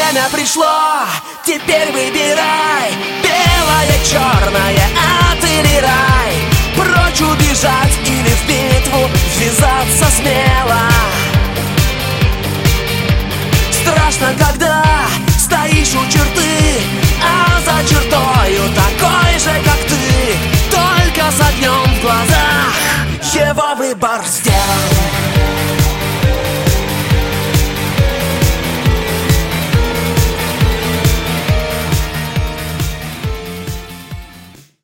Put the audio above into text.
Время пришло, теперь выбирай: белое, черное, ад или рай. Прочь убежать или в битву ввязаться смело. Страшно, когда стоишь у черты, а за чертою такой же, как ты, только с огнем в глазах. Его выбор здесь.